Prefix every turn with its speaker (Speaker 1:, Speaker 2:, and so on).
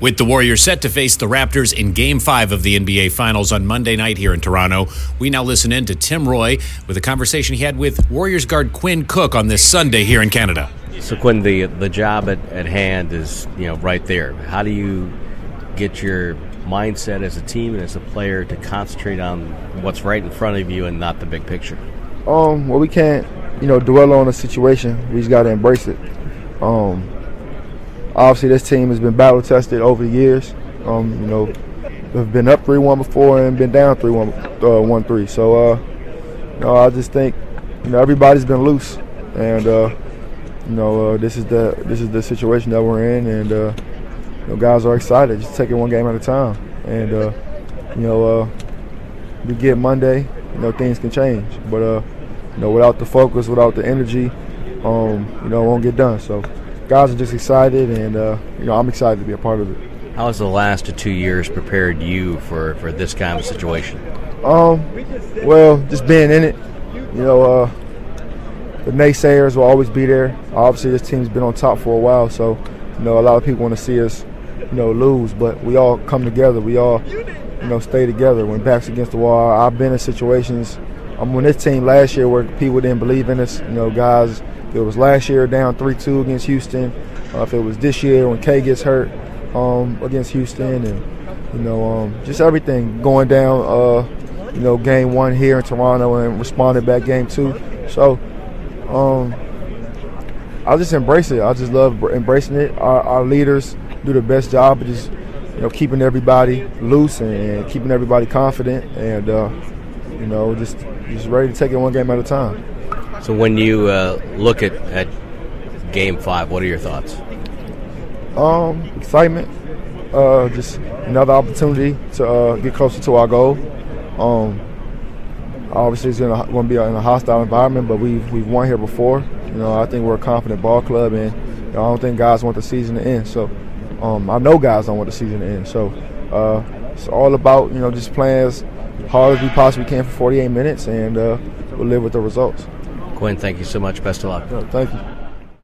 Speaker 1: With the Warriors set to face the Raptors in Game 5 of the NBA Finals on Monday night here in Toronto, we now listen in to Tim Roye with a conversation he had with Warriors guard Quinn Cook on this Sunday here in Canada.
Speaker 2: So, Quinn, the job at hand is right there. How do you get your mindset as a team and as a player to concentrate on what's right in front of you and not the big picture?
Speaker 3: Well, we can't dwell on a situation. We just got to embrace it. Obviously, this team has been battle-tested over the years. We've been up 3-1 before and been down 1-3. So, I just think, everybody's been loose, and this is the situation that we're in, and guys are excited, just taking one game at a time. And we get Monday, things can change, but without the focus, without the energy, it won't get done. So. Guys are just excited, and I'm excited to be a part of it.
Speaker 2: How has the last 2 years prepared you for this kind of situation?
Speaker 3: Well, just being in it. The naysayers will always be there. Obviously, this team's been on top for a while, so a lot of people want to see us, lose. But we all come together. We all, stay together when backs against the wall. I've been in situations. When this team last year where people didn't believe in us, guys. If it was last year down 3-2 against Houston, if it was this year when K gets hurt against Houston, and just everything going down. Game 1 here in Toronto and responded back game 2. So I just embrace it. I just love embracing it. Our leaders do the best job of just keeping everybody loose and keeping everybody confident, and just ready to take it one game at a time.
Speaker 2: So when you look at Game 5, what are your thoughts?
Speaker 3: Excitement. Just another opportunity to get closer to our goal. Obviously, it's going to be in a hostile environment, but we've won here before. I think we're a confident ball club, and I don't think guys want the season to end. So I know guys don't want the season to end. So it's all about just playing as hard as we possibly can for 48 minutes, and we'll live with the results.
Speaker 2: Quinn, thank you so much. Best of luck.
Speaker 3: Thank you.